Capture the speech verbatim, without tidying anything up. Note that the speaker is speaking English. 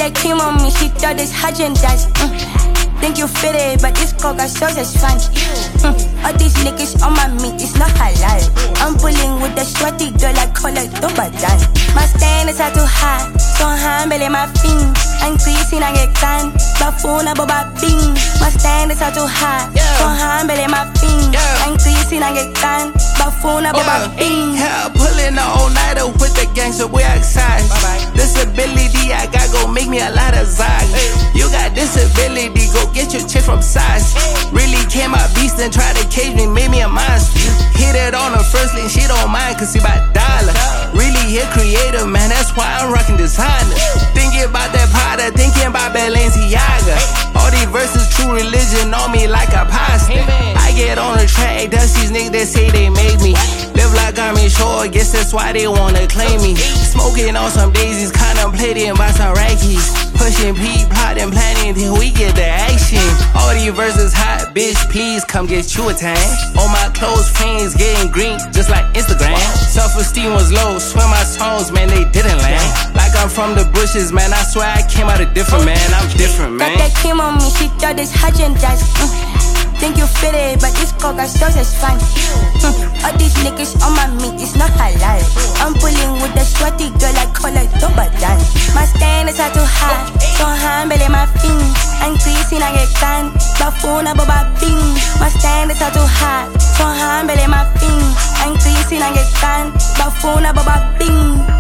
that cream on me, she thought it's Haagen-Dazs. Mm. Think you fit it, but this coca sauce is fun. Mm. All these niggas on my meat, it's not halal. I'm pulling with the sweaty girl, I call her Dobadan. My standards are too high, so humble in my fin. I'm creasing, I get done. Bafuna boba bing. My standards are too high, so humble in my fin. I'm creasing, I get done. Bafuna boba bing. Yeah, pulling the all-nighter with the gangster, we outside. Disability, I got go make me a lot of zag. You got disability, go get your chick from size. Really came out beast and tried to cage me, made me a monster. Hit it on the first lane, she don't mind cause she about dollar. Really hit creative, man, that's why I'm rocking designer. Thinking about that powder, thinking about Balenciaga. All these verses, true religion on me like a pasta. I get on the track, that's these niggas that say they made me. Live like I'm insured, guess that's why they wanna claim me. Smoking on some daisies, contemplating by some rackies. Pushing P, plotting, planning till we get the action. All these verses hot, bitch, please come get you a tan. All my close friends getting green, just like Instagram. Self-esteem was low, swear my songs, man, they didn't land. Like I'm from the bushes, man, I swear I came out a different man. I'm different, man. Got that cream on me, she thought it's Haagen-Dazs. Mm. Think you fit it, but this coca sauce is fun. Mm. All these niggas on my meat, it's not halal. I'm pulling with the sweaty girl, I call her Dobadan. My standards are too high, so humble in my fin. I'm creasing, I get done. Bafuna boba bing. My standards are too high, so humble in my fin. I'm creasing, I get done. Bafuna boba bing.